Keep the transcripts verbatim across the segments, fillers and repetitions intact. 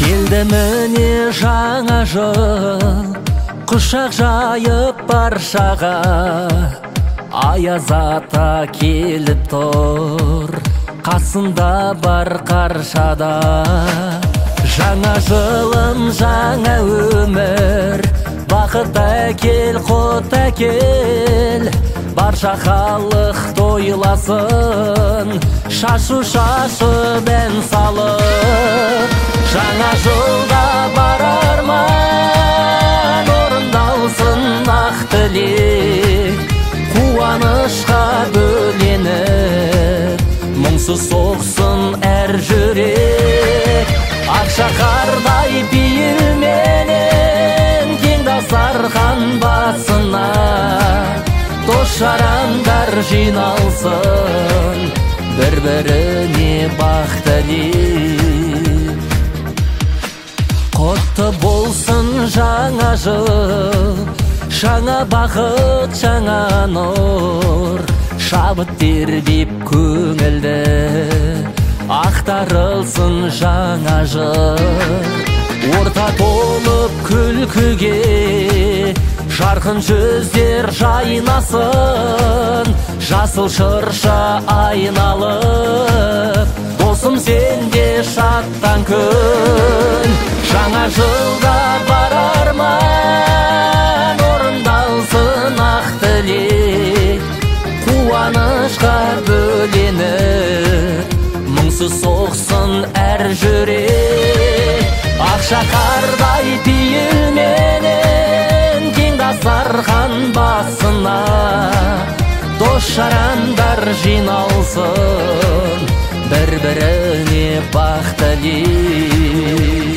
Келді міне жаңа жыл, құшақ жайып баршаға, аяз ата келіп тұр, қасында бар қаршада. Жаңа жылым, жаңа өмір, бақыт әкел, құт әкел, барша халық тойласын, шашу шашып ән салып. Жаңа жылда бар арман, орындалсын ақ тілек, қуанышқа бөленіп, мұңсыз соқсын әр жүрек. Ақша қардай пейілменен, кең дастархан басына, дос жарандар жиналсын, бір-біріне бақ тілеп. Құтты болсын жаңа жыл, жаңа бақыт, жаңа нұр, шабыт тербеп көңілді, ақтарылсын жаңа жыл. Орта толып күлкіге, жарқын жүздер жайнасын, жасыл шырша айналып, досым сенде шаттан күн. Жаңа жылда бар арман, орындалсын ақ тілек, қуанышқа бөленіп, мұңсыз соқсын әр жүрек. Ақша қардай пейілменен, кең дастархан басына, дос жарандар жиналсын, бір-біріне бақ тілеп.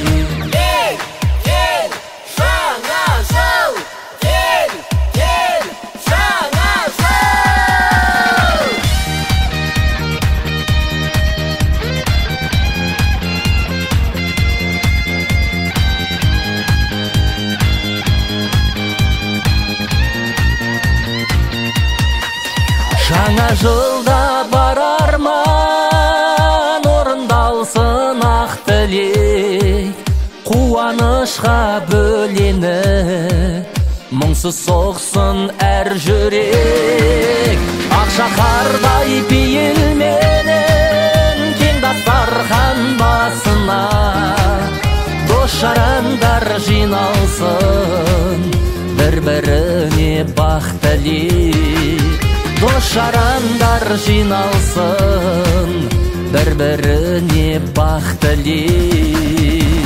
Жаңа жылда бар арман, орындалсын ақ тілек, қуанышқа бөленіп, мұңсыз соқсын әр жүрек. Ақша қардай пейілменен, кең дастархан басына, дос жарандар жиналсын, бір-біріне бақ тілеп. Дос жарандар жиналсын, бір-біріне бақ тілеп.